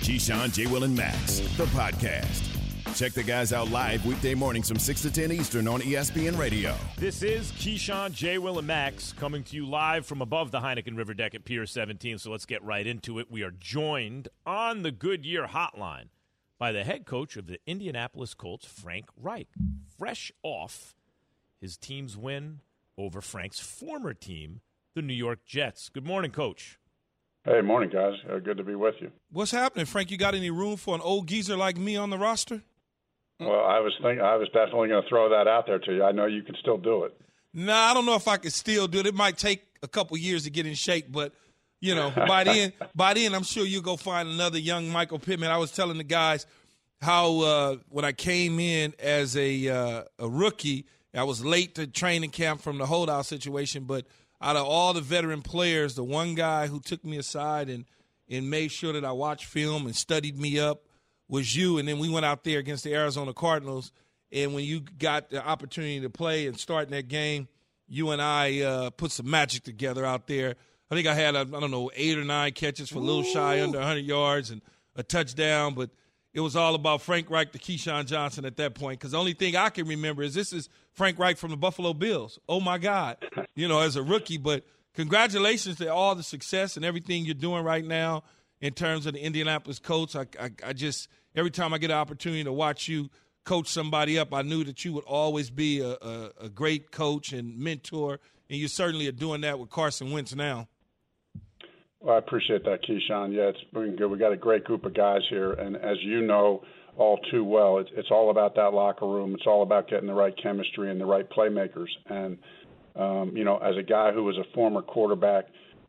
Keyshawn, J. Will, and Max, the podcast. Check the guys out live weekday mornings from 6 to 10 Eastern on ESPN Radio. This is Keyshawn, J. Will, and Max coming to you live from above the Heineken River Deck at Pier 17. So let's get right into it. We are joined on the Goodyear Hotline by the head coach of the Indianapolis Colts, Frank Reich, fresh off his team's win over Frank's former team, the New York Jets. Good morning, Coach. Hey, morning, guys. Good to be with you. What's happening, Frank? You got any room for an old geezer like me on the roster? Well, I was definitely going to throw that out there to you. I know you can still do it. Nah, I don't know if I can still do it. It might take a couple years to get in shape, but you know, by then, I'm sure you'll go find another young Michael Pittman. I was telling the guys how when I came in as a rookie, I was late to training camp from the holdout situation, but out of all the veteran players, the one guy who took me aside and made sure that I watched film and studied me up was you. And then we went out there against the Arizona Cardinals, and when you got the opportunity to play and start in that game, you and I put some magic together out there. I think I had, 8 or 9 catches for a little shy under 100 yards and a touchdown, but it was all about Frank Reich to Keyshawn Johnson at that point, because the only thing I can remember is this is Frank Reich from the Buffalo Bills. Oh, my God, as a rookie. But congratulations to all the success and everything you're doing right now in terms of the Indianapolis Colts. I just, every time I get an opportunity to watch you coach somebody up, I knew that you would always be a great coach and mentor, and you certainly are doing that with Carson Wentz now. Well, I appreciate that, Keyshawn. Yeah, it's been good. We got a great group of guys here, and as you know all too well, it's all about that locker room. It's all about getting the right chemistry and the right playmakers. And as a guy who was a former quarterback,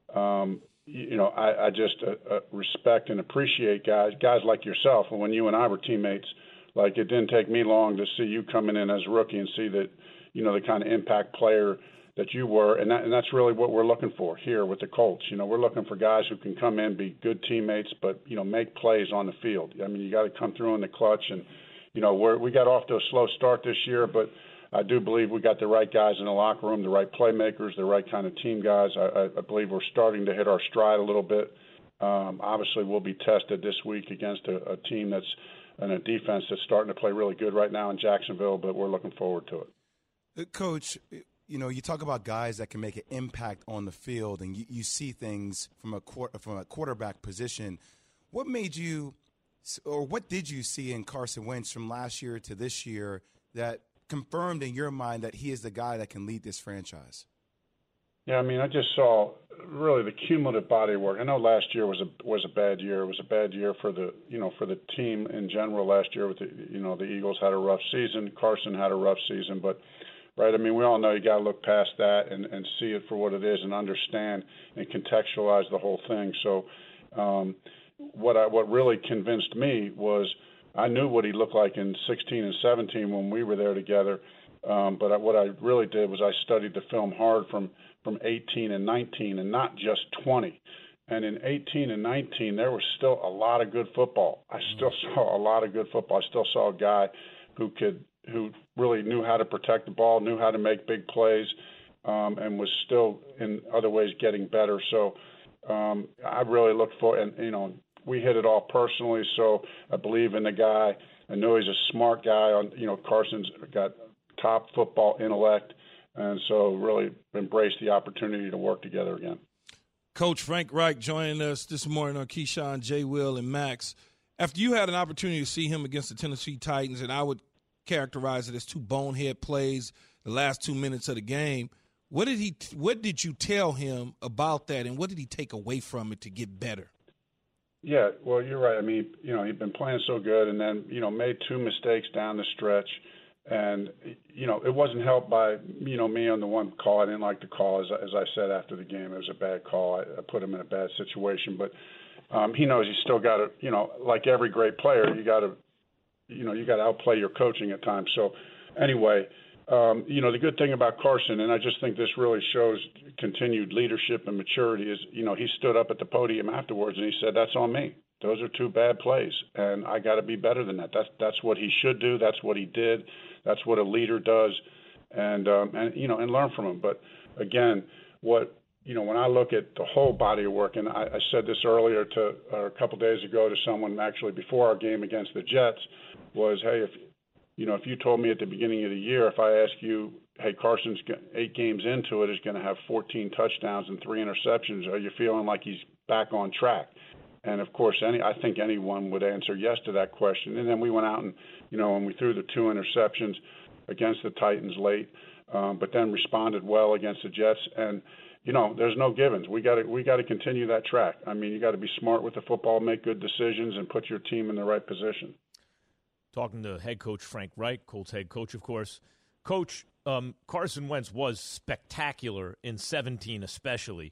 I just respect and appreciate guys like yourself. And when you and I were teammates, like, it didn't take me long to see you coming in as a rookie and see that, the kind of impact player that you were, and that's really what we're looking for here with the Colts. We're looking for guys who can come in, be good teammates, but make plays on the field. I mean, you got to come through in the clutch, and we got off to a slow start this year, but I do believe we got the right guys in the locker room, the right playmakers, the right kind of team guys. I believe we're starting to hit our stride a little bit. Obviously, we'll be tested this week against a team that's and a defense that's starting to play really good right now in Jacksonville, but we're looking forward to it. Coach, you talk about guys that can make an impact on the field, and you see things from a quarterback position. What made you, or what did you see in Carson Wentz from last year to this year that confirmed in your mind that he is the guy that can lead this franchise? Yeah, I mean, I just saw really the cumulative body of work. I know last year was a bad year. It was a bad year for the team in general last year. With the Eagles had a rough season. Carson had a rough season, but. Right, I mean, we all know you got to look past that and see it for what it is and understand and contextualize the whole thing. So, what really convinced me was I knew what he looked like in 16 and 17 when we were there together. But what I really did was I studied the film hard from 18 and 19 and not just 20. And in 18 and 19, there was still a lot of good football. I still saw a lot of good football. I still saw a guy who really knew how to protect the ball, knew how to make big plays, and was still in other ways getting better. So I really looked for, and we hit it all personally. So I believe in the guy. I know he's a smart guy. Carson's got top football intellect, and so really embraced the opportunity to work together again. Coach Frank Reich joining us this morning on Keyshawn, J. Will, and Max. After you had an opportunity to see him against the Tennessee Titans, and I would characterize it as 2 bonehead plays the last 2 minutes of the game, what did you tell him about that, and what did he take away from it to get better? Yeah, well, you're right. I mean, he'd been playing so good, and then made 2 mistakes down the stretch, and it wasn't helped by me on the one call. I didn't like the call, as I said after the game. It was a bad call. I put him in a bad situation, but he knows he's still got to, like every great player, you got to outplay your coaching at times. So anyway, the good thing about Carson, and I just think this really shows continued leadership and maturity, is, he stood up at the podium afterwards and he said, "That's on me. Those are 2 bad plays, and I got to be better than that." That's what he should do. That's what he did. That's what a leader does, and learn from him. But again, what when I look at the whole body of work, and I said this earlier a couple days ago to someone actually before our game against the Jets, was, hey, if you told me at the beginning of the year, if I ask you, hey, Carson's 8 games into it is going to have 14 touchdowns and 3 interceptions, are you feeling like he's back on track? And of course, I think anyone would answer yes to that question. And then we went out and we threw the 2 interceptions against the Titans late, but then responded well against the Jets. And there's no givens. We got to continue that track. I mean, you got to be smart with the football, make good decisions, and put your team in the right position. Talking to head coach Frank Reich, Colts head coach, of course. Coach, Carson Wentz was spectacular in 2017 especially,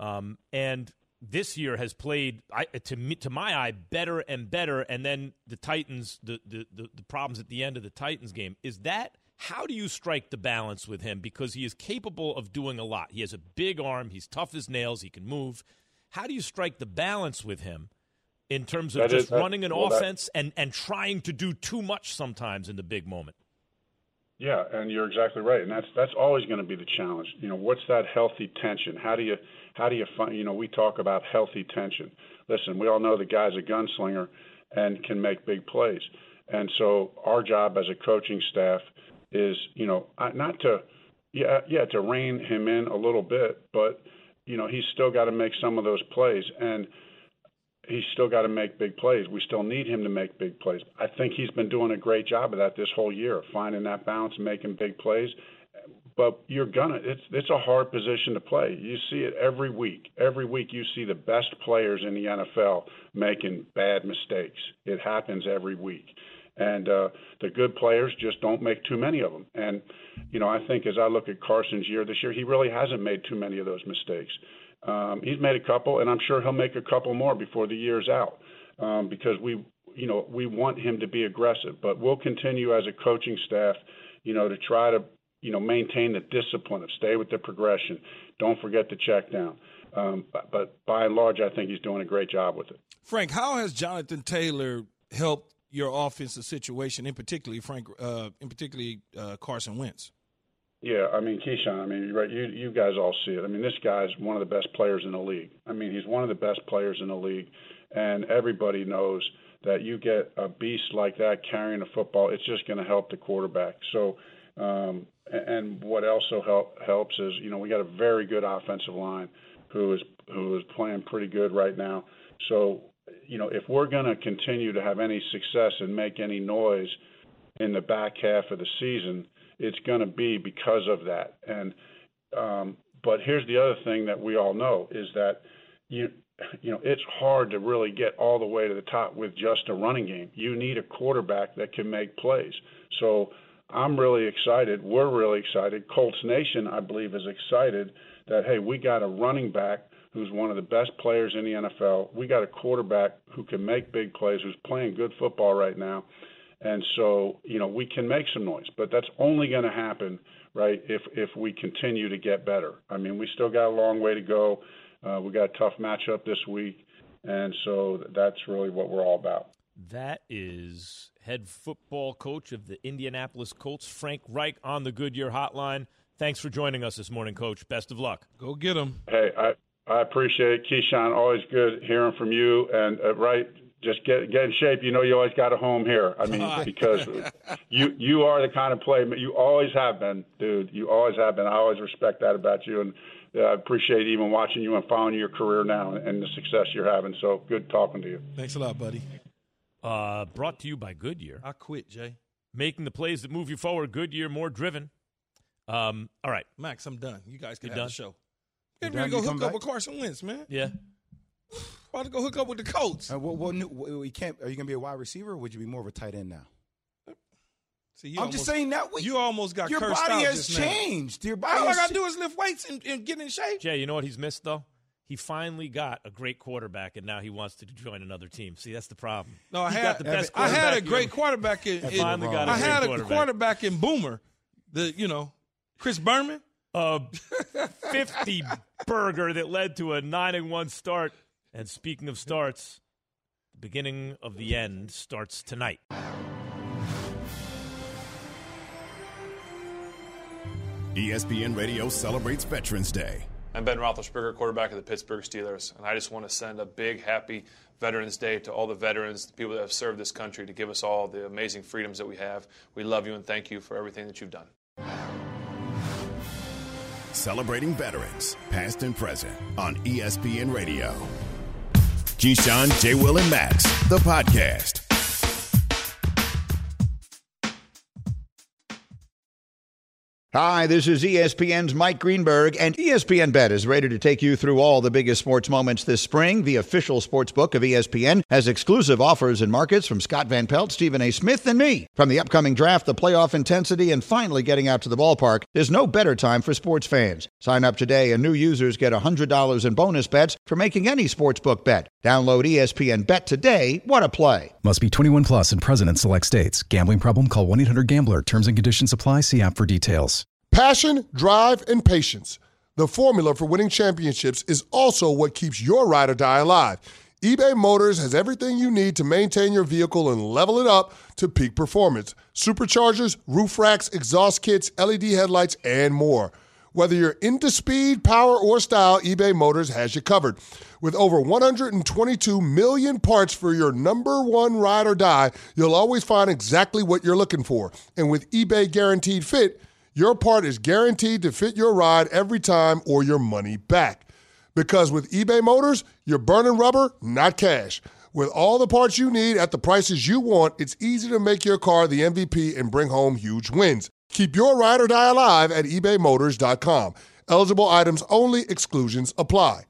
and this year has played, to my eye, better and better. And then the Titans, the problems at the end of the Titans game, how do you strike the balance with him? Because he is capable of doing a lot. He has a big arm. He's tough as nails. He can move. How do you strike the balance with him in terms of running an offense and trying to do too much sometimes in the big moment? Yeah, and you're exactly right. And that's always going to be the challenge. What's that healthy tension? How do you find, we talk about healthy tension. Listen, we all know the guy's a gunslinger and can make big plays. And so our job as a coaching staff is, not to rein him in a little bit, but, he's still got to make some of those plays, and he's still got to make big plays. We still need him to make big plays. I think he's been doing a great job of that this whole year, finding that balance, making big plays. But it's a hard position to play. You see it every week. Every week you see the best players in the NFL making bad mistakes. It happens every week. And the good players just don't make too many of them. And, I think as I look at Carson's year this year, he really hasn't made too many of those mistakes. He's made a couple, and I'm sure he'll make a couple more before the year's out because we want him to be aggressive. But we'll continue as a coaching staff, to try to, maintain the discipline of stay with the progression. Don't forget to check down. But by and large, I think he's doing a great job with it. Frank, how has Jonathan Taylor helped your offensive situation, in particularly Carson Wentz? Yeah, Keyshawn, right, you guys all see it. This guy's one of the best players in the league. He's one of the best players in the league, and everybody knows that you get a beast like that carrying a football, it's just going to help the quarterback. So, and what also helps is, we got a very good offensive line who is playing pretty good right now. So, if we're going to continue to have any success and make any noise in the back half of the season, it's going to be because of that. And but here's the other thing that we all know is that it's hard to really get all the way to the top with just a running game. You need a quarterback that can make plays. So I'm really excited. We're really excited. Colts Nation, I believe, is excited that, hey, we got a running back who's one of the best players in the NFL. We got a quarterback who can make big plays, who's playing good football right now. And so, we can make some noise, but that's only going to happen, right, if we continue to get better. We still got a long way to go. We got a tough matchup this week, and so that's really what we're all about. That is head football coach of the Indianapolis Colts, Frank Reich, on the Goodyear Hotline. Thanks for joining us this morning, Coach. Best of luck. Go get him. Hey, I appreciate it. Keyshawn, always good hearing from you. And, just get in shape. You always got a home here. Because you are the kind of player, you always have been, dude. You always have been. I always respect that about you. And I appreciate even watching you and following your career now and the success you're having. So good talking to you. Thanks a lot, buddy. Brought to you by Goodyear. I quit, Jay. Making the plays that move you forward. Goodyear, more driven. All right. Max, I'm done. You guys can have done? the show. Get ready to go hook up with Carson Wentz, man. Yeah. About to go hook up with the Colts. We can't. Are you going to be a wide receiver, or would you be more of a tight end now? See, I'm just saying that you almost got your cursed body out has just changed. Now. Your body. All I got to do is lift weights and get in shape. Jay, you know what he's missed though? He finally got a great quarterback, and now he wants to join another team. See, that's the problem. No, I had a great quarterback in. I had a quarterback in Boomer. Chris Berman. 50 burger that led to a 9-1 start. And speaking of starts, the beginning of the end starts tonight. ESPN Radio celebrates Veterans Day. I'm Ben Roethlisberger, quarterback of the Pittsburgh Steelers, and I just want to send a big, happy Veterans Day to all the veterans, the people that have served this country to give us all the amazing freedoms that we have. We love you and thank you for everything that you've done. Celebrating veterans, past and present, on ESPN Radio. Keyshawn, J. Will, and Max, the podcast. Hi, this is ESPN's Mike Greenberg, and ESPN Bet is ready to take you through all the biggest sports moments this spring. The official sports book of ESPN has exclusive offers and markets from Scott Van Pelt, Stephen A. Smith, and me. From the upcoming draft, the playoff intensity, and finally getting out to the ballpark, there's no better time for sports fans. Sign up today, and new users get $100 in bonus bets for making any sportsbook bet. Download ESPN Bet today. What a play. Must be 21 plus and present in select states. Gambling problem? Call 1-800-GAMBLER. Terms and conditions apply. See app for details. Passion, drive, and patience. The formula for winning championships is also what keeps your ride or die alive. eBay Motors has everything you need to maintain your vehicle and level it up to peak performance. Superchargers, roof racks, exhaust kits, LED headlights, and more. Whether you're into speed, power, or style, eBay Motors has you covered. With over 122 million parts for your number one ride or die, you'll always find exactly what you're looking for. And with eBay Guaranteed Fit, your part is guaranteed to fit your ride every time or your money back. Because with eBay Motors, you're burning rubber, not cash. With all the parts you need at the prices you want, it's easy to make your car the MVP and bring home huge wins. Keep your ride or die alive at ebaymotors.com. Eligible items only. Exclusions apply.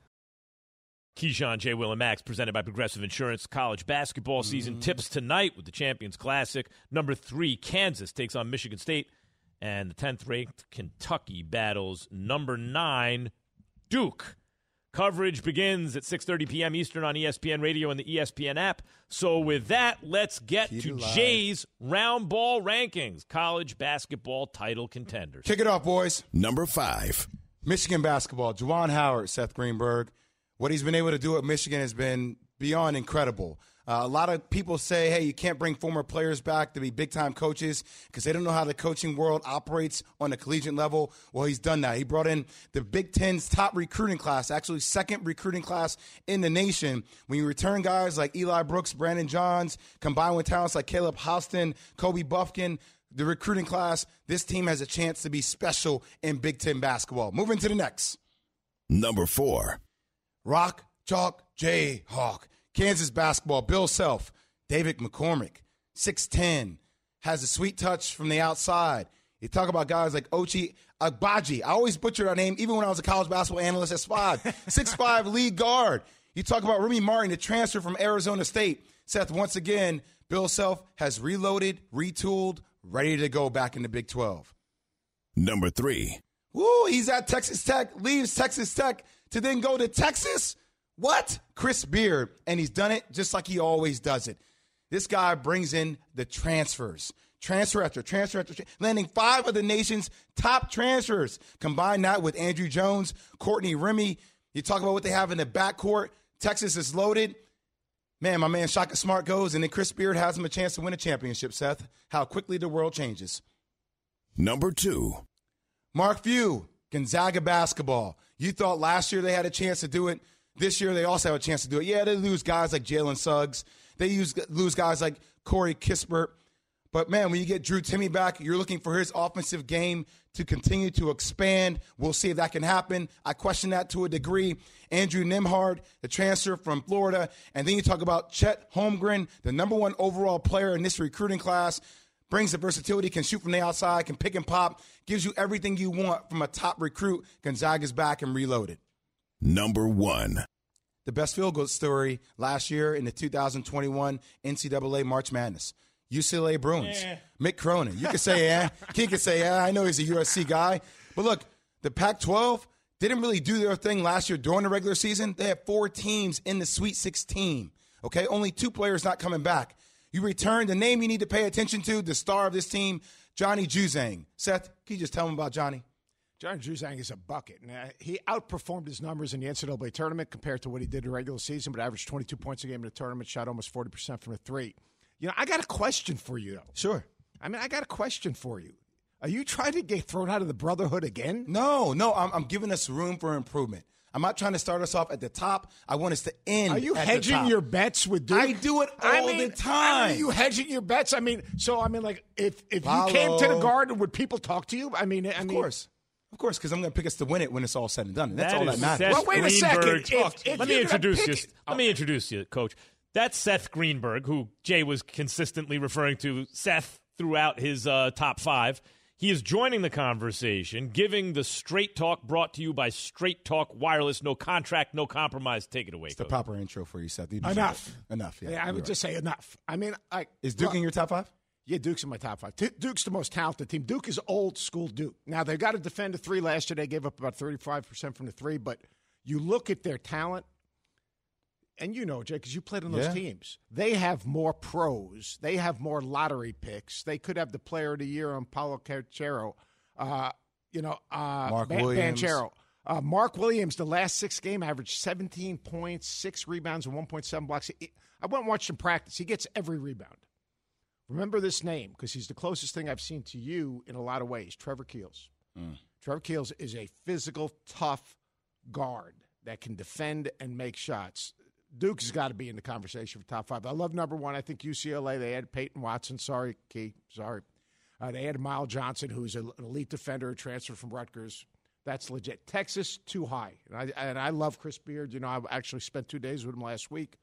Keyshawn, J. Will, and Max, presented by Progressive Insurance. College basketball season tips tonight with the Champions Classic. Number 3, Kansas takes on Michigan State. And the 10th-ranked Kentucky battles number 9, Duke. Coverage begins at 6:30 p.m. Eastern on ESPN Radio and the ESPN app. So with that, let's get to Jay's round ball rankings. College basketball title contenders. Kick it off, boys. Number 5. Michigan basketball. Juwan Howard, Seth Greenberg. What he's been able to do at Michigan has been beyond incredible. A lot of people say, hey, you can't bring former players back to be big-time coaches because they don't know how the coaching world operates on a collegiate level. Well, he's done that. He brought in the Big Ten's top recruiting class, actually second recruiting class in the nation. When you return guys like Eli Brooks, Brandon Johns, combined with talents like Caleb Houston, Kobe Buffkin, the recruiting class, this team has a chance to be special in Big Ten basketball. Moving to the next. Number 4. Rock, Chalk, Jayhawk. Kansas basketball, Bill Self, David McCormick, 6'10", has a sweet touch from the outside. You talk about guys like Ochai Agbaji. I always butcher that name, even when I was a college basketball analyst at SPOD. 6'5", lead guard. You talk about Remy Martin, the transfer from Arizona State. Seth, once again, Bill Self has reloaded, retooled, ready to go back in the Big 12. Number 3. Woo, he's at Texas Tech, leaves Texas Tech to then go to Texas. What? Chris Beard, and he's done it just like he always does it. This guy brings in the transfers. Transfer after transfer after transfer, landing 5 of the nation's top transfers. Combine that with Andrew Jones, Courtney Remy. You talk about what they have in the backcourt. Texas is loaded. Man, my man Shaka Smart goes, and then Chris Beard has him a chance to win a championship, Seth. How quickly the world changes. Number 2. Mark Few, Gonzaga basketball. You thought last year they had a chance to do it. This year, they also have a chance to do it. Yeah, they lose guys like Jalen Suggs. They lose guys like Corey Kispert. But, man, when you get Drew Timme back, you're looking for his offensive game to continue to expand. We'll see if that can happen. I question that to a degree. Andrew Nembhard, the transfer from Florida. And then you talk about Chet Holmgren, the number 1 overall player in this recruiting class. Brings the versatility, can shoot from the outside, can pick and pop, gives you everything you want from a top recruit. Gonzaga's back and reloaded. Number 1. The best field goal story last year in the 2021 NCAA March Madness. UCLA Bruins. Mick Cronin. You could say, yeah. King could say, yeah. I know he's a USC guy. But look, the Pac-12 didn't really do their thing last year during the regular season. They had 4 teams in the Sweet 16. Okay, only 2 players not coming back. You return the name you need to pay attention to, the star of this team, Johnny Juzang. Seth, can you just tell him about Johnny? Johnny Juzang is a bucket. Now, he outperformed his numbers in the NCAA tournament compared to what he did in the regular season, but averaged 22 points a game in the tournament, shot almost 40% from the 3. You know, I got a question for you, though. Sure. I mean, I got a question for you. Are you trying to get thrown out of the brotherhood again? No, I'm giving us room for improvement. I'm not trying to start us off at the top. I want us to end. Are you at hedging the top. your bets with Duke? I do it all the time. Are you hedging your bets? Like if you came to the Garden, would people talk to you? Of course, because I'm going to pick us to win it when it's all said and done. That's all that matters. Well, wait a second. Let me introduce you, Coach. That's Seth Greenberg, who Jay was consistently referring to. Seth throughout his top 5. He is joining the conversation, giving the straight talk brought to you by Straight Talk Wireless. No contract, no compromise. Take it away, It's Coach. the proper intro for you, Seth. Enough. Yeah, I would just say enough. Is Duke in your top 5? Yeah, Duke's in my top 5. Duke's the most talented team. Duke is old school Duke. Now, they've got to defend a 3 last year. They gave up about 35% from the 3, but you look at their talent, and you know, Jay, because you played on those teams. They have more pros. They have more lottery picks. They could have the player of the year on Paulo Banchero. Mark Williams. Banchero. Mark Williams, the last 6 games, averaged 17 points, 6 rebounds, and 1.7 blocks. I went and watched him practice. He gets every rebound. Remember this name because he's the closest thing I've seen to you in a lot of ways, Trevor Keels. Trevor Keels is a physical, tough guard that can defend and make shots. Duke has got to be in the conversation for top 5. I love number 1. I think UCLA, they had Peyton Watson. Sorry, Key. Sorry. They had Miles Johnson, who's an elite defender, transferred from Rutgers. That's legit. Texas, too high. And I love Chris Beard. You know, I actually spent 2 days with him last week.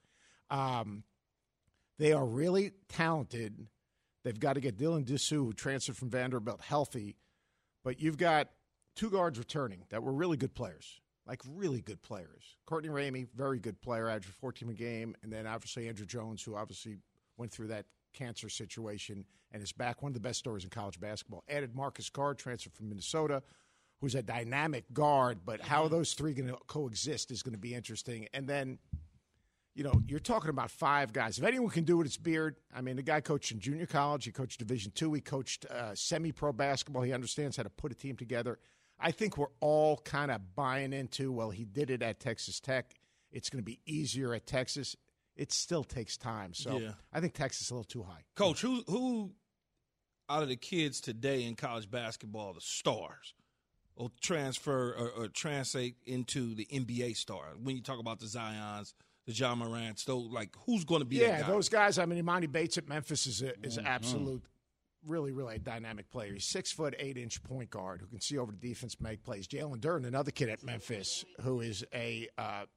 They are really talented. They've got to get Dylan Dessou, who transferred from Vanderbilt, healthy. But you've got 2 guards returning that were really good players. Like really good players. Courtney Ramey, very good player, averaged 14 a game. And then obviously Andrew Jones, who obviously went through that cancer situation and is back. One of the best stories in college basketball. Added Marcus Gard, transferred from Minnesota, who's a dynamic guard. But how those 3 going to coexist is going to be interesting. And then, you know, you're talking about 5 guys. If anyone can do it, it's Beard. I mean, the guy coached in junior college. He coached Division II. He coached semi-pro basketball. He understands how to put a team together. I think we're all kind of buying into, well, he did it at Texas Tech. It's going to be easier at Texas. It still takes time. So I think Texas is a little too high. Coach, who out of the kids today in college basketball, the stars, will transfer or translate into the NBA star? When you talk about the Zions, the John Morants, who's going to be that guy? Those guys. I mean, Imani Bates at Memphis is absolute. Really, really a dynamic player. He's 6 foot 8-inch point guard who can see over the defense, make plays. Jalen Durden, another kid at Memphis, who is a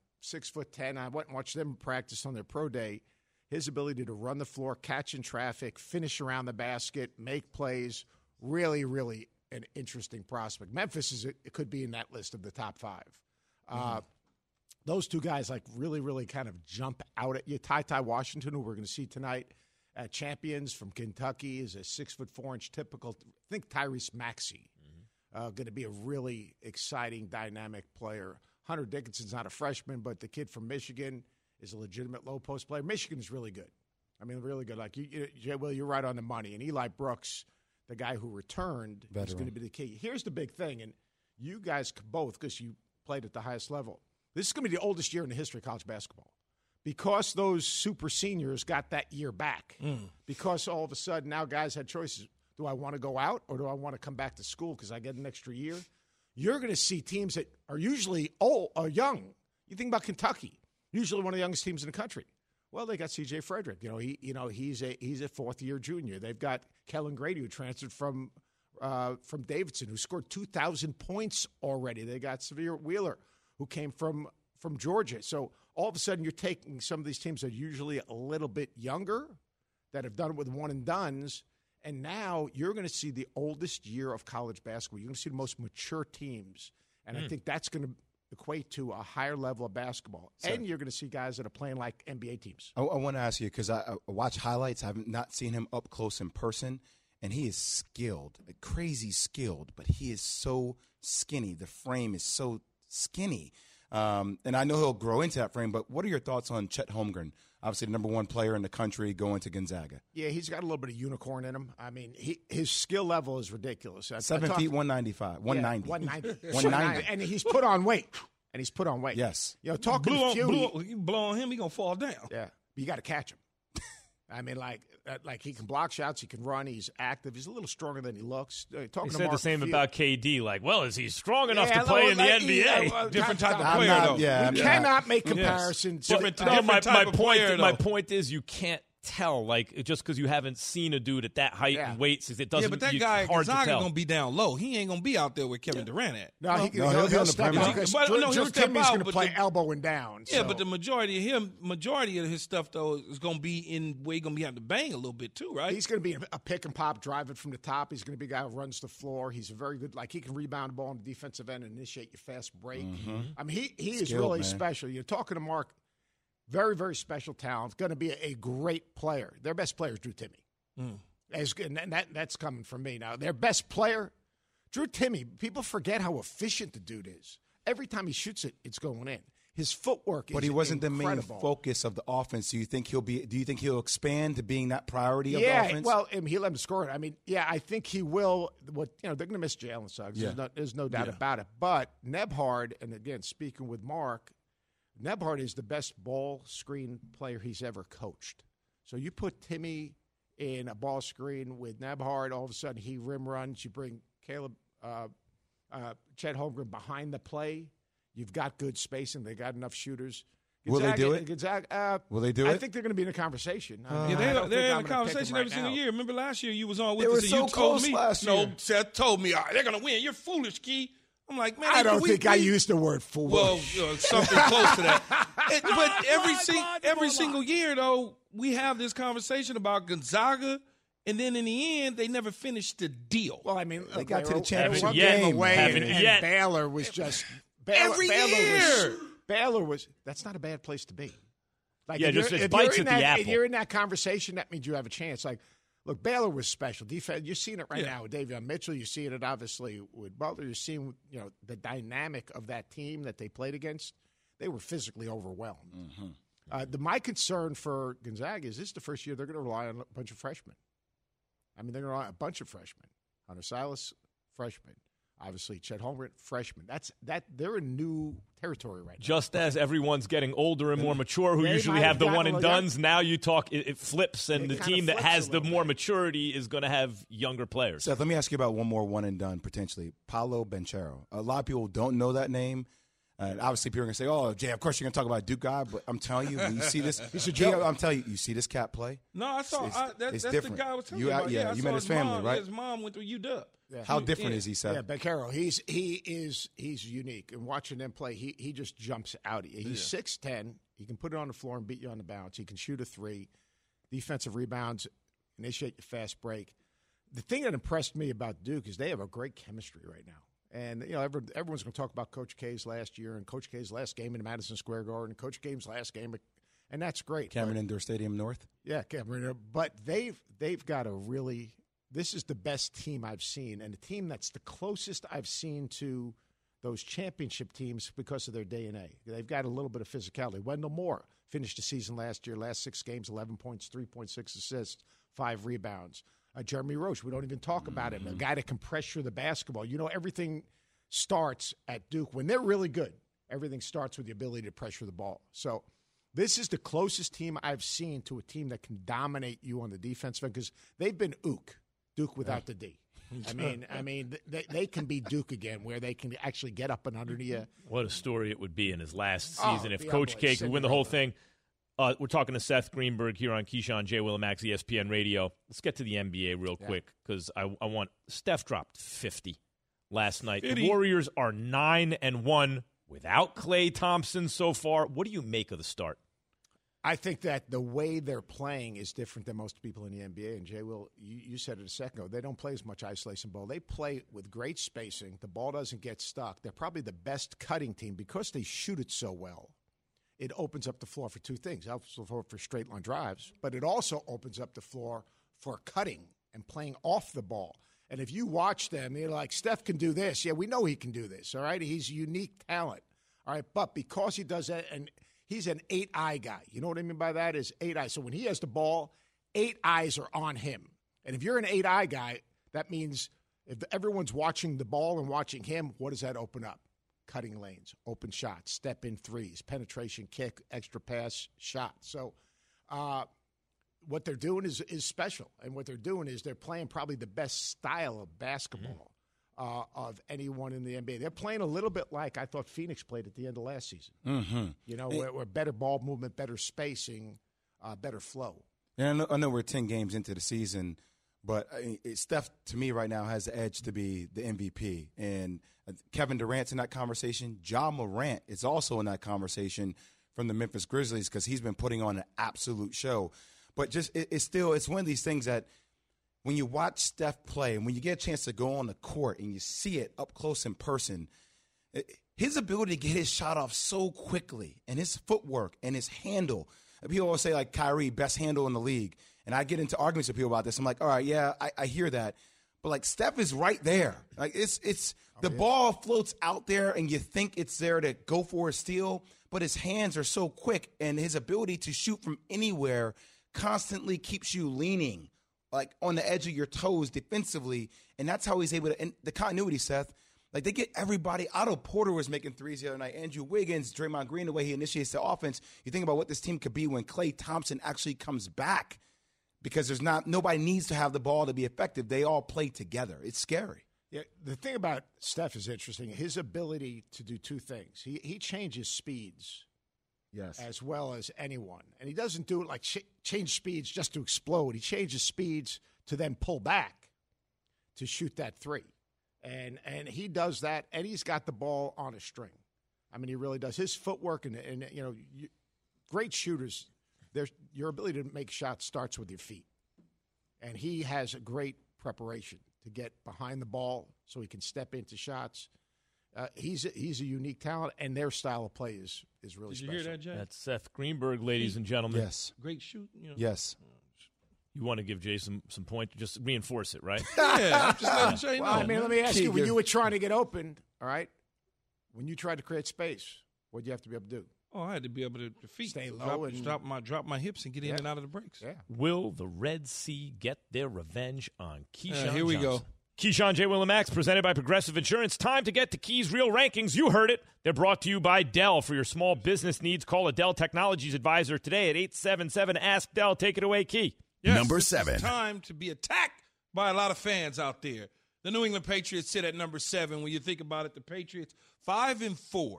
6'10". I went and watched them practice on their pro day. His ability to run the floor, catch in traffic, finish around the basket, make plays, really, really an interesting prospect. Memphis it could be in that list of the top 5. Those 2 guys really, really kind of jump out at you. Ty Washington, who we're going to see tonight. Champions from Kentucky is a 6'4" typical. I think Tyrese Maxey going to be a really exciting, dynamic player. Hunter Dickinson's not a freshman, but the kid from Michigan is a legitimate low post player. Michigan is really good. I mean, really good. Like Jay Will, you're right on the money. And Eli Brooks, the guy who returned, is going to be the key. Here's the big thing, and you guys both, because you played at the highest level. This is going to be the oldest year in the history of college basketball. Because those super seniors got that year back. Because all of a sudden now guys had choices. Do I want to go out or do I want to come back to school because I get an extra year? You're going to see teams that are usually old or young. You think about Kentucky, usually one of the youngest teams in the country. Well, they got C.J. Frederick. He's a fourth-year junior. They've got Kellen Grady, who transferred from Davidson, who scored 2,000 points already. They got Sahvir Wheeler, who came from Georgia. So all of a sudden, you're taking some of these teams that are usually a little bit younger, that have done it with one-and-dones, and now you're going to see the oldest year of college basketball. You're going to see the most mature teams, and I think that's going to equate to a higher level of basketball. So, and you're going to see guys that are playing like NBA teams. I want to ask you, because I watch highlights. I've not seen him up close in person, and he is skilled, crazy skilled, but he is so skinny. The frame is so skinny. And I know he'll grow into that frame, but what are your thoughts on Chet Holmgren? Obviously, the number 1 player in the country going to Gonzaga. Yeah, he's got a little bit of unicorn in him. I mean, his skill level is ridiculous. 7 feet, 195, 190. 190. And he's put on weight. Yes. Talking to Few. You blow on him, he's going to fall down. Yeah. But you got to catch him. I mean, like he can block shots, he can run, he's active, he's a little stronger than he looks. He said the same about KD. Like, well, is he strong enough to play in the NBA? Different type of player, though. Yeah, we cannot make comparisons. My point is, you can't tell, like, just because you haven't seen a dude at that height and weight, it doesn't. Yeah, but that guy Gonzaga gonna be down low. He ain't gonna be out there with Kevin Durant at. He'll be on the perimeter. He'll step out, going to play elbow and down. Yeah, but the majority of his stuff though is going to be in where he's going to be having to bang a little bit too, right? He's going to be a pick and pop, driving from the top. He's going to be a guy who runs the floor. He's a very good, like he can rebound the ball on the defensive end and initiate your fast break. Mm-hmm. I mean, he is really special. You're talking to Mark. Very, very special talent. Going to be a great player. Their best player is Drew Timme. And that's coming from me now. Their best player, Drew Timme. People forget how efficient the dude is. Every time he shoots it, it's going in. His footwork is But he wasn't incredible. the main focus of the offense. Do you think he'll expand to being that priority of the yeah, offense? well, he'll let him score it. I mean, yeah, I think he will. They're going to miss Jalen Suggs. Yeah. There's no doubt about it. But Nembhard, and again, speaking with Mark, Nembhard is the best ball screen player he's ever coached. So you put Timme in a ball screen with Nembhard, all of a sudden he rim runs. You bring Chet Holmgren behind the play. You've got good spacing. They got enough shooters. Will they do it? Will they do it? I think they're going to be in a conversation. They're in a conversation every single year. Remember last year you was on with us and so you told me. Last year. No, Seth told me they're going to win. You're foolish, Key. I'm like, man, I don't think I used the word foolish. Well, something close to that. But every single year, though, we have this conversation about Gonzaga, and then in the end, they never finished the deal. Well, I mean, they got to the championship game away, and Baylor was just every year. Baylor was. That's not a bad place to be. Like, just bites at the apple. If you're in that conversation, that means you have a chance. Like, look, Baylor was special. Defense, you're seeing it right now with Davion Mitchell. You're seeing it, obviously, with Butler. You're seeing, the dynamic of that team that they played against. They were physically overwhelmed. Mm-hmm. My concern for Gonzaga is this is the first year they're going to rely on a bunch of freshmen. I mean, they're going to rely on a bunch of freshmen. Hunter Silas, freshman. Obviously, Chet Holmgren, freshman. They're in new territory right now. Just as everyone's getting older and more mature, who usually have the one and dones, now you talk, it flips, and the team that has the more maturity is going to have younger players. Seth, let me ask you about one more one and done potentially. Paolo Banchero. A lot of people don't know that name. Obviously, people are going to say, "Oh, Jay, of course you're going to talk about a Duke guy," but I'm telling you, when you see this, I'm telling you, you see this cat play. No, I saw. That's different. The guy I was telling you about. Yeah, you met his family, right? His mom went through UW. Yeah. How different is he, Seth? Yeah, Banchero, he's unique. And watching them play, he just jumps out. He's 6'10". He can put it on the floor and beat you on the bounce. He can shoot a three, defensive rebounds, initiate your fast break. The thing that impressed me about Duke is they have a great chemistry right now. And, everyone's going to talk about Coach K's last year and Coach K's last game in Madison Square Garden, Coach K's last game, and that's great. Cameron Indoor Stadium North? Yeah, Cameron. But they've got a really – this is the best team I've seen, and the team that's the closest I've seen to those championship teams because of their DNA. They've got a little bit of physicality. Wendell Moore finished the season last year, last 6 games, 11 points, 3.6 assists, 5 rebounds. Jeremy Roach, we don't even talk about him, a guy that can pressure the basketball. Everything starts at Duke. When they're really good, everything starts with the ability to pressure the ball. So this is the closest team I've seen to a team that can dominate you on the defense because they've been Duke without the D. I mean, they can be Duke again, where they can actually get up and under you. What a story it would be in his last season if Coach K could win the whole thing. We're talking to Seth Greenberg here on Keyshawn, J. Will and Max, ESPN Radio. Let's get to the NBA real quick because I want – Steph dropped 50 last night. 50. The Warriors are 9-1 without Klay Thompson so far. What do you make of the start? I think that the way they're playing is different than most people in the NBA. And, Jay, Will, you said it a second ago. They don't play as much isolation ball. They play with great spacing. The ball doesn't get stuck. They're probably the best cutting team because they shoot it so well. It opens up the floor for two things. It opens the floor for straight-line drives, but it also opens up the floor for cutting and playing off the ball. And if you watch them, you're like, Steph can do this. Yeah, we know he can do this, all right? He's a unique talent, all right? But because he does that, and he's an 8-eye guy. You know what I mean by that is 8 eyes. So when he has the ball, 8 eyes are on him. And if you're an 8-eye guy, that means if everyone's watching the ball and watching him, what does that open up? Cutting lanes, open shots, step-in threes, penetration kick, extra pass, shot. So what they're doing is special. And what they're doing is they're playing probably the best style of basketball of anyone in the NBA. They're playing a little bit like I thought Phoenix played at the end of last season. Mm-hmm. You know, where better ball movement, better spacing, better flow. And I know we're 10 games into the season, but Steph, to me right now, has the edge to be the MVP. And Kevin Durant's in that conversation. Ja Morant is also in that conversation from the Memphis Grizzlies because he's been putting on an absolute show. But just it's one of these things that when you watch Steph play and when you get a chance to go on the court and you see it up close in person, his ability to get his shot off so quickly and his footwork and his handle. People always say, like, Kyrie, best handle in the league. And I get into arguments with people about this. I'm like, all right, yeah, I hear that. But, like, Steph is right there. Like, the ball floats out there and you think it's there to go for a steal, but his hands are so quick and his ability to shoot from anywhere constantly keeps you leaning, like, on the edge of your toes defensively. And that's how he's able to – and the continuity, Seth, like, they get everybody. Otto Porter was making threes the other night. Andrew Wiggins, Draymond Green, the way he initiates the offense. You think about what this team could be when Klay Thompson actually comes back, because nobody needs to have the ball to be effective. They all play together. It's scary. Yeah, the thing about Steph is interesting. His ability to do two things. He changes speeds, yes, as well as anyone. And he doesn't do it like change speeds just to explode. He changes speeds to then pull back to shoot that three. And he does that, and he's got the ball on a string. I mean, he really does. His footwork and you know, great shooters, your ability to make shots starts with your feet. And he has a great preparation to get behind the ball so he can step into shots. He's a unique talent, and their style of play is really special. Did you hear that, Jay? That's Seth Greenberg, ladies and gentlemen. Yes. Great shoot. You know. Yes. You want to give Jay some point, just reinforce it, right? Yeah, just let him say well, no. I mean, let me ask you, when you were trying to get open, all right, when you tried to create space, what did you have to be able to do? Oh, I had to be able to feet, stay low, drop my hips and get in and out of the breaks. Yeah. Will the Red Sea get their revenge on Keyshawn Here we Johnson? go. Keyshawn, J. Will, and Max, presented by Progressive Insurance. Time to get to Key's Real Rankings. You heard it. They're brought to you by Dell. For your small business needs, call a Dell Technologies advisor today at 877-ASK-DELL. Take it away, Key. Yes, Number 7. It's time to be attacked by a lot of fans out there. The New England Patriots sit at number 7. When you think about it, the Patriots 5-4.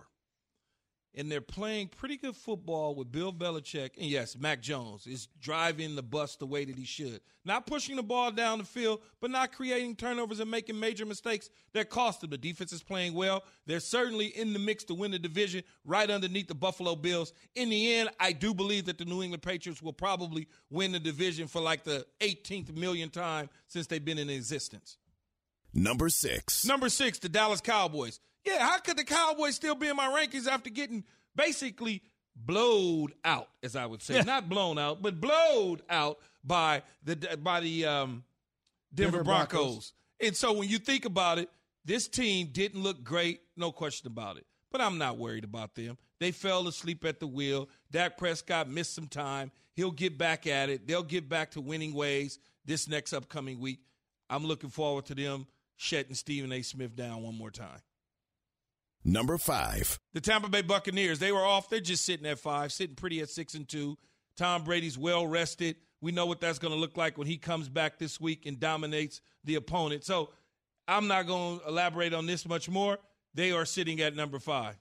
And they're playing pretty good football with Bill Belichick. And, yes, Mac Jones is driving the bus the way that he should. Not pushing the ball down the field, but not creating turnovers and making major mistakes that cost them. The defense is playing well. They're certainly in the mix to win the division right underneath the Buffalo Bills. In the end, I do believe that the New England Patriots will probably win the division for like the 18th million time since they've been in existence. Number 6. Number 6, the Dallas Cowboys. Yeah, how could the Cowboys still be in my rankings after getting basically blowed out, as I would say? Not blown out, but blowed out by the Denver Broncos. And so when you think about it, this team didn't look great, no question about it. But I'm not worried about them. They fell asleep at the wheel. Dak Prescott missed some time. He'll get back at it. They'll get back to winning ways this next upcoming week. I'm looking forward to them shutting Stephen A. Smith down one more time. Number 5. The Tampa Bay Buccaneers, they were off. They're just sitting at 5, sitting pretty at 6-2. Tom Brady's well rested. We know what that's going to look like when he comes back this week and dominates the opponent. So I'm not going to elaborate on this much more. They are sitting at number 5.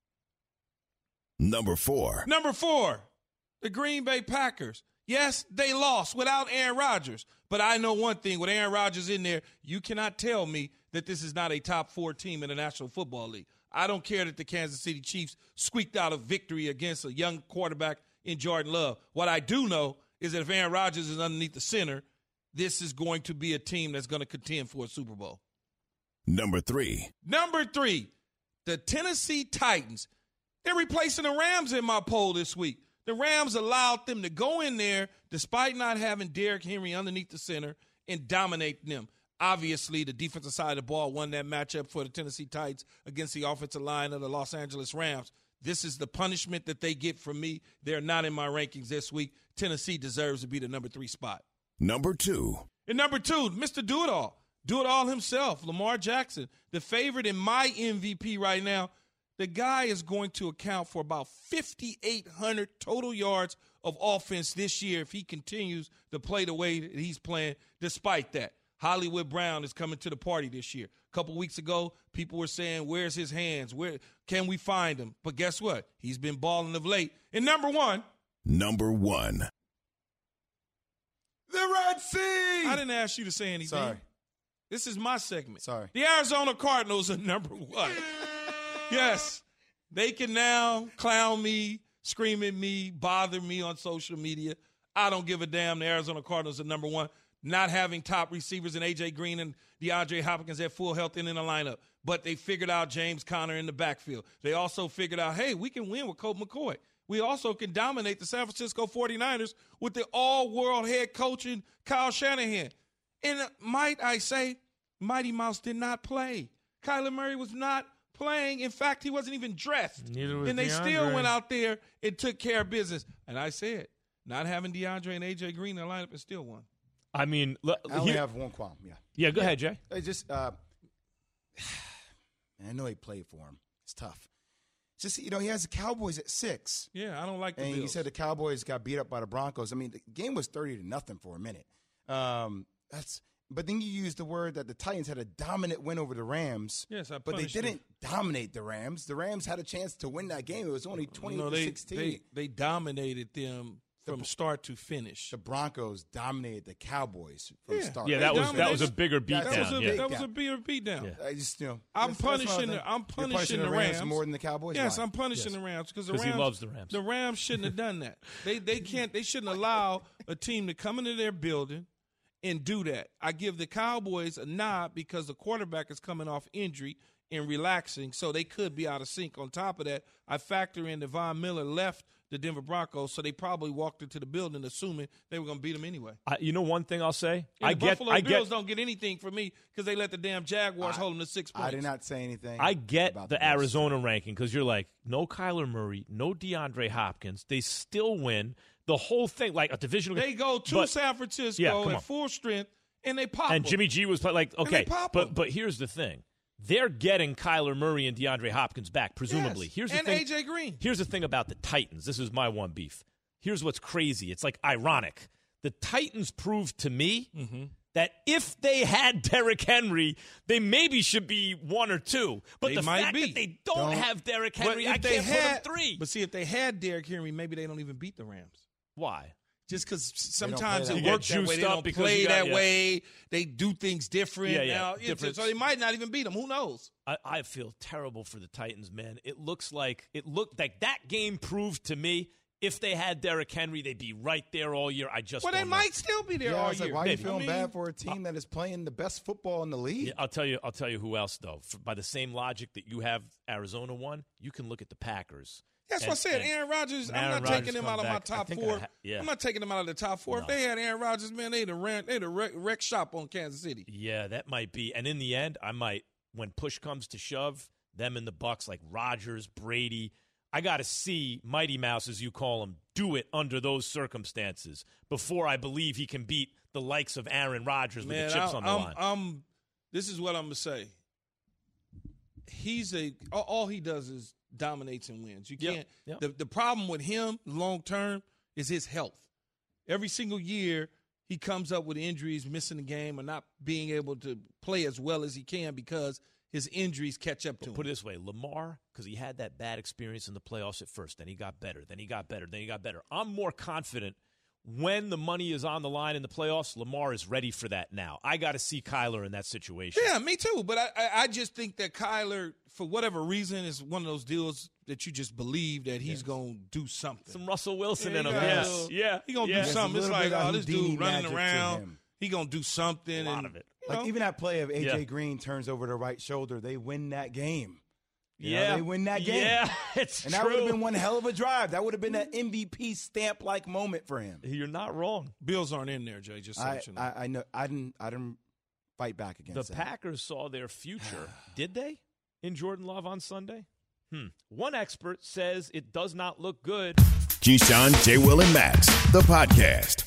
Number 4. Number 4, the Green Bay Packers. Yes, they lost without Aaron Rodgers. But I know one thing, with Aaron Rodgers in there, you cannot tell me that this is not a top 4 team in the National Football League. I don't care that the Kansas City Chiefs squeaked out a victory against a young quarterback in Jordan Love. What I do know is that if Aaron Rodgers is underneath the center, this is going to be a team that's going to contend for a Super Bowl. Number 3. Number 3, the Tennessee Titans. They're replacing the Rams in my poll this week. The Rams allowed them to go in there despite not having Derrick Henry underneath the center and dominate them. Obviously, the defensive side of the ball won that matchup for the Tennessee Titans against the offensive line of the Los Angeles Rams. This is the punishment that they get from me. They're not in my rankings this week. Tennessee deserves to be the number 3 spot. Number 2. And number 2, Mr. Do-It-All. Do-It-All himself, Lamar Jackson, the favorite in my MVP right now. the guy is going to account for about 5,800 total yards of offense this year if he continues to play the way that he's playing. Despite that, Hollywood Brown is coming to the party this year. A couple weeks ago, people were saying, where's his hands? Where can we find him? But guess what? He's been balling of late. And number one. The Red Sea! I didn't ask you to say anything. Sorry. This is my segment. Sorry. The Arizona Cardinals are number one. Yes. They can now clown me, scream at me, bother me on social media. I don't give a damn. The Arizona Cardinals are number one. Not having top receivers in A.J. Green and DeAndre Hopkins at full health in the lineup. But they figured out James Conner in the backfield. They also figured out, hey, we can win with Colt McCoy. We also can dominate the San Francisco 49ers with the all-world head coach and Kyle Shanahan. And might I say, Mighty Mouse did not play. Kyler Murray was not playing. In fact, he wasn't even dressed. Neither was and they DeAndre. still went out there and took care of business. And I said, not having DeAndre and A.J. Green in the lineup is still one. I mean, I only have one qualm, Yeah, go ahead, Jay. I just, I know he played for him. It's tough. Just, he has the Cowboys at 6. Yeah, I don't like the And Bills. you said the Cowboys got beat up by the Broncos. I mean, the game was 30-0 for a minute. But then you used the word that the Titans had a dominant win over the Rams. Yes, but they didn't dominate the Rams. The Rams had a chance to win that game. It was only 20-16. They dominated them from start to finish. The Broncos dominated the Cowboys from start. Yeah, that was a bigger beatdown. That was a bigger beatdown. Yeah. I just, I'm punishing the Rams more than the Cowboys. Yes, Why? I'm punishing the Rams because he loves the Rams. The Rams shouldn't have done that. They shouldn't allow a team to come into their building and do that. I give the Cowboys a nod because the quarterback is coming off injury and relaxing, so they could be out of sync. On top of that, I factor in that Von Miller left the Denver Broncos, so they probably walked into the building assuming they were going to beat them anyway. One thing I'll say? And the Buffalo Bills don't get anything from me because they let the damn Jaguars hold them to 6 points. I did not say anything. I get the Arizona ranking because you're like, no Kyler Murray, no DeAndre Hopkins. They still win. The whole thing, like a divisional. They go to San Francisco at full strength, and they pop And them. Jimmy G was like, okay, but here's the thing. They're getting Kyler Murray and DeAndre Hopkins back, presumably. Yes. Here's the and thing. A.J. Green. Here's the thing about the Titans. This is my one beef. Here's what's crazy. It's like ironic. The Titans proved to me that if they had Derrick Henry, they maybe should be 1 or 2. But They the might fact be. that they don't have Derrick Henry, I But can't put them 3. But see, if they had Derrick Henry, maybe they don't even beat the Rams. Why? Just because sometimes play it that works way. that way. They Juiced up don't because play you got- that way. They do things different. Yeah, Now, different. so they might not even beat them. Who knows? I feel terrible for the Titans, man. It looked like that game proved to me if they had Derrick Henry, they'd be right there all year. I just Well, don't they know. might still be there Yeah, I all was like, year. why are you Maybe. feeling bad for a team that is playing the best football in the league? Yeah, I'll tell you who else though. By the same logic that you have Arizona won, you can look at the Packers. That's what I said. Aaron Rodgers, I'm not taking him out of my top 4. I'm not taking him out of the top 4. No. If they had Aaron Rodgers, man, they'd have wreck shop on Kansas City. Yeah, that might be. And in the end, I might, when push comes to shove, them and the Bucs, like Rodgers, Brady, I got to see Mighty Mouse, as you call him, do it under those circumstances before I believe he can beat the likes of Aaron Rodgers with the chips on the line. This is what I'm going to say. All he does is dominates and wins. You can't. Yep. The problem with him long term is his health. Every single year he comes up with injuries, missing the game, or not being able to play as well as he can because his injuries catch up to him. Put it this way, Lamar, because he had that bad experience in the playoffs at first, then he got better, then he got better, then he got better. I'm more confident when the money is on the line in the playoffs, Lamar is ready for that now. I got to see Kyler in that situation. Yeah, me too. But I just think that Kyler, for whatever reason, is one of those deals that you just believe that he's going to do something. Some Russell Wilson in him. Yeah. He's going to do something. It's like, this dude running around. He's going to do something. A lot of it. Like even that play of A.J. Green turns over the right shoulder, they win that game. They win that game. Yeah, it's and true. that would have been one hell of a drive. That would have been that MVP stamp-like moment for him. You're not wrong. Bills aren't in there, Jay. Just so you know. I know. I didn't fight back against the that. Packers saw their future. Did they? In Jordan Love on Sunday? One expert says it does not look good. Keyshawn, J. Will, and Max, the podcast.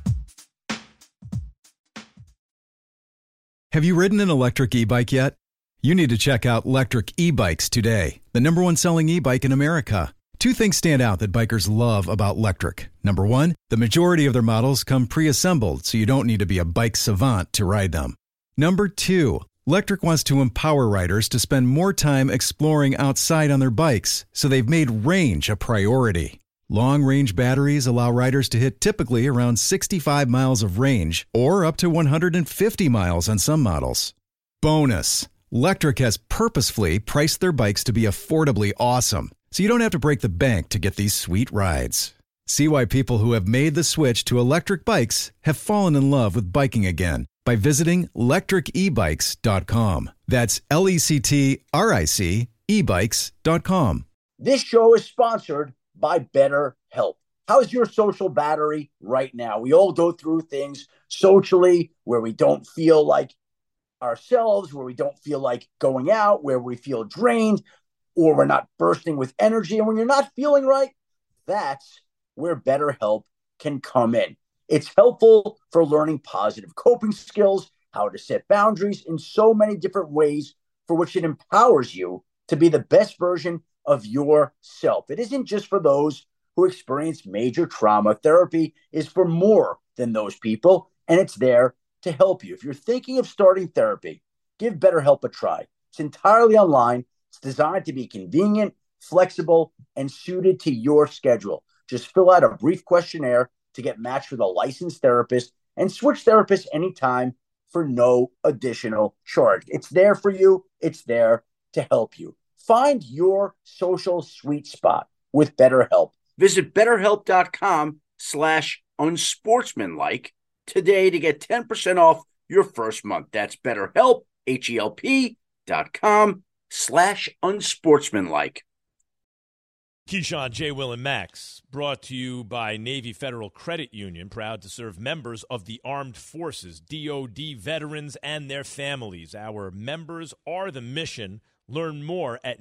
Have you ridden an electric e-bike yet? You need to check out Lectric e-bikes today, the #1 selling e-bike in America. Two things stand out that bikers love about Lectric. Number one, the majority of their models come pre-assembled, so you don't need to be a bike savant to ride them. Number two, Lectric wants to empower riders to spend more time exploring outside on their bikes, so they've made range a priority. Long-range batteries allow riders to hit typically around 65 miles of range, or up to 150 miles on some models. Bonus, Lectric has purposefully priced their bikes to be affordably awesome, so you don't have to break the bank to get these sweet rides. See why people who have made the switch to electric bikes have fallen in love with biking again by visiting lectricebikes.com. That's LECTRIC ebikes.com. This show is sponsored by BetterHelp. How's your social battery right now? We all go through things socially where we don't feel like ourselves, where we don't feel like going out, where we feel drained, or we're not bursting with energy. And when you're not feeling right, that's where BetterHelp can come in. It's helpful for learning positive coping skills, how to set boundaries in so many different ways, for which it empowers you to be the best version of yourself. It isn't just for those who experience major trauma. Therapy is for more than those people, and it's there to help you. If you're thinking of starting therapy, give BetterHelp a try. It's entirely online. It's designed to be convenient, flexible, and suited to your schedule. Just fill out a brief questionnaire to get matched with a licensed therapist and switch therapists anytime for no additional charge. It's there for you. It's there to help you. Find your social sweet spot with BetterHelp. Visit BetterHelp.com/unsportsmanlike today to get 10% off your first month. That's BetterHelp, HELP.com/unsportsmanlike. Keyshawn, J. Will, and Max, brought to you by Navy Federal Credit Union, proud to serve members of the Armed Forces, DOD veterans, and their families. Our members are the mission. Learn more at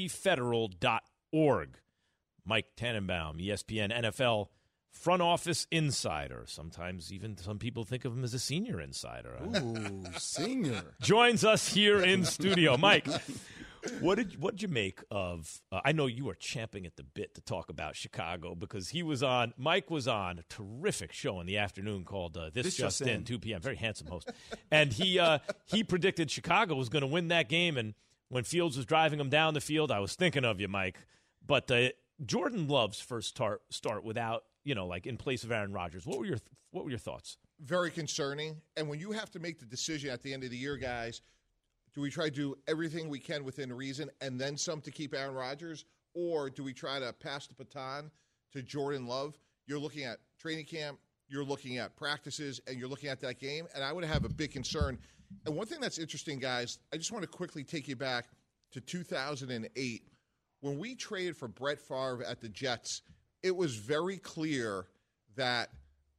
NavyFederal.org. Mike Tannenbaum, ESPN NFL front office insider. Sometimes even some people think of him as a senior insider. Ooh, senior. Joins us here in studio. Mike, what did you make of I know you were champing at the bit to talk about Chicago because Mike was on a terrific show in the afternoon called This Just In, 2 p.m. Very handsome host. And he predicted Chicago was going to win that game, and when Fields was driving him down the field, I was thinking of you, Mike. But Jordan Love's first start without, in place of Aaron Rodgers. What were your thoughts? Very concerning. And when you have to make the decision at the end of the year, guys, do we try to do everything we can within reason and then some to keep Aaron Rodgers, or do we try to pass the baton to Jordan Love? You're looking at training camp, you're looking at practices, and you're looking at that game, and I would have a big concern. And one thing that's interesting, guys, I just want to quickly take you back to 2008. When we traded for Brett Favre at the Jets, it was very clear that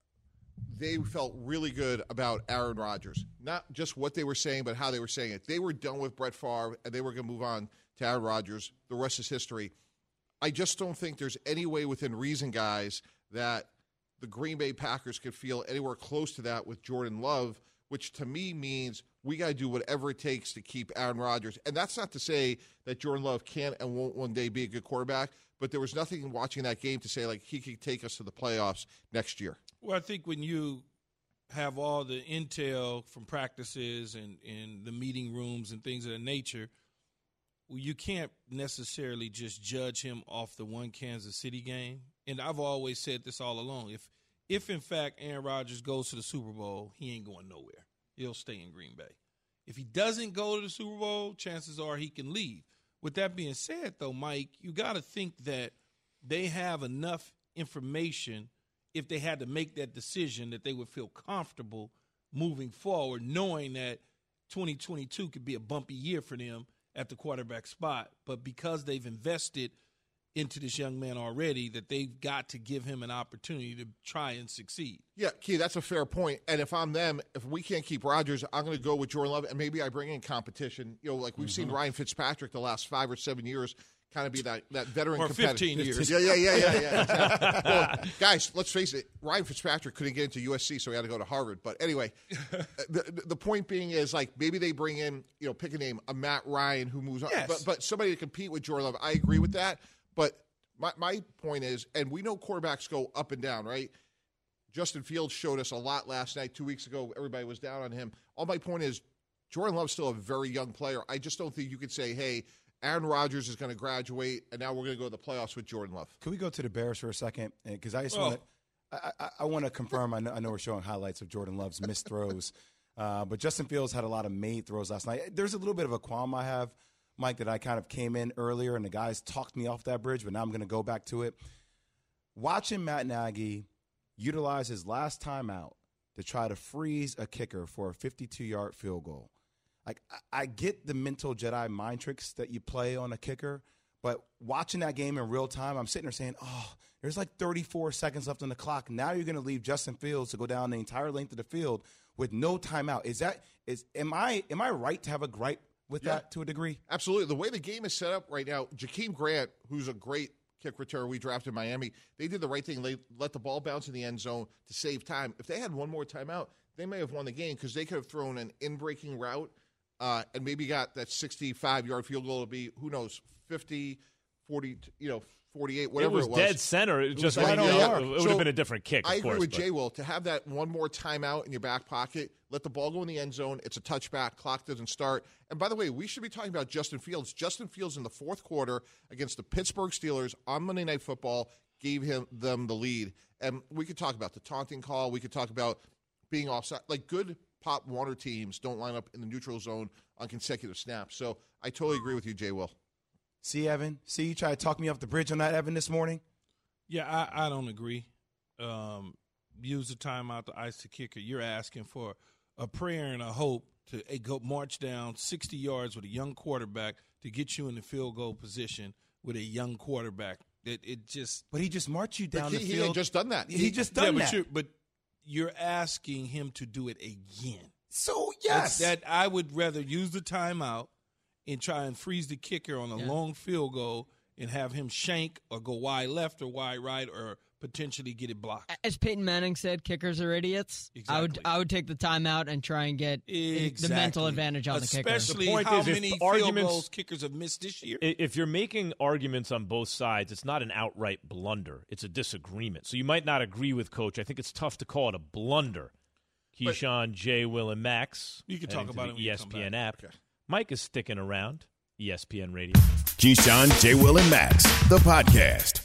they felt really good about Aaron Rodgers. Not just what they were saying, but how they were saying it. They were done with Brett Favre, and they were going to move on to Aaron Rodgers. The rest is history. I just don't think there's any way within reason, guys, that the Green Bay Packers could feel anywhere close to that with Jordan Love, which to me means we got to do whatever it takes to keep Aaron Rodgers. And that's not to say that Jordan Love can and won't one day be a good quarterback, but there was nothing in watching that game to say, like, he could take us to the playoffs next year. Well, I think when you have all the intel from practices and the meeting rooms and things of that nature, well, you can't necessarily just judge him off the one Kansas City game. And I've always said this all along. If in fact Aaron Rodgers goes to the Super Bowl, he ain't going nowhere. He'll stay in Green Bay. If he doesn't go to the Super Bowl, chances are he can leave. With that being said, though, Mike, you got to think that they have enough information if they had to make that decision that they would feel comfortable moving forward, knowing that 2022 could be a bumpy year for them at the quarterback spot. But because they've invested into this young man already, that they've got to give him an opportunity to try and succeed. Yeah, Key, that's a fair point. And if I'm them, if we can't keep Rodgers, I'm going to go with Jordan Love, and maybe I bring in competition. Like we've seen Ryan Fitzpatrick the last 5 or 7 years kind of be that veteran for competitor. 15 years. Yeah. Exactly. Well, guys, let's face it. Ryan Fitzpatrick couldn't get into USC, so he had to go to Harvard. But anyway, the point being is, like, maybe they bring in, pick a name, a Matt Ryan who moves on. Yes. But somebody to compete with Jordan Love. I agree with that. But my point is, and we know quarterbacks go up and down, right? Justin Fields showed us a lot last night. 2 weeks ago, everybody was down on him. All my point is, Jordan Love's still a very young player. I just don't think you could say, hey, Aaron Rodgers is going to graduate, and now we're going to go to the playoffs with Jordan Love. Can we go to the Bears for a second? Because I just want to confirm. I know we're showing highlights of Jordan Love's missed throws, but Justin Fields had a lot of made throws last night. There's a little bit of a qualm I have, Mike, that I kind of came in earlier, and the guys talked me off that bridge, but now I'm going to go back to it. Watching Matt Nagy utilize his last timeout to try to freeze a kicker for a 52-yard field goal. Like, I get the mental Jedi mind tricks that you play on a kicker, but watching that game in real time, I'm sitting there saying, there's like 34 seconds left on the clock. Now you're going to leave Justin Fields to go down the entire length of the field with no timeout. Am I right to have a gripe with that to a degree? Absolutely. The way the game is set up right now, Jakeem Grant, who's a great kick returner we drafted in Miami, they did the right thing. They let the ball bounce in the end zone to save time. If they had one more timeout, they may have won the game because they could have thrown an in-breaking route and maybe got that 65-yard field goal to be, who knows, 50, 40, 48, whatever it was. Dead center. It just right it would have been a different kick. I agree with Jay Will. To have that one more timeout in your back pocket, let the ball go in the end zone. It's a touchback. Clock doesn't start. And by the way, we should be talking about Justin Fields. Justin Fields in the fourth quarter against the Pittsburgh Steelers on Monday Night Football gave them the lead. And we could talk about the taunting call. We could talk about being offside. Like, good Pop Warner teams don't line up in the neutral zone on consecutive snaps. So I totally agree with you, Jay Will. See, Evan? See, you try to talk me off the bridge on that, Evan, this morning? Yeah, I don't agree. Use the timeout to ice the kicker. You're asking for a prayer and a hope to go march down 60 yards with a young quarterback to get you in the field goal position with a young quarterback. But he just marched you down the field. He had just done that. He just done that. But you're asking him to do it again. So, yes. That I would rather use the timeout and try and freeze the kicker on a long field goal and have him shank or go wide left or wide right or potentially get it blocked. As Peyton Manning said, kickers are idiots. Exactly. I would take the timeout and try and get the mental advantage on the kicker. Especially how many field goals kickers have missed this year. If you're making arguments on both sides, it's not an outright blunder. It's a disagreement. So you might not agree with Coach. I think it's tough to call it a blunder. Keyshawn, Jay, Will, and Max. You can talk about it when the you come ESPN back. app. Okay. Mike is sticking around. ESPN Radio. Keyshawn, Jay, Will, and Max, the podcast.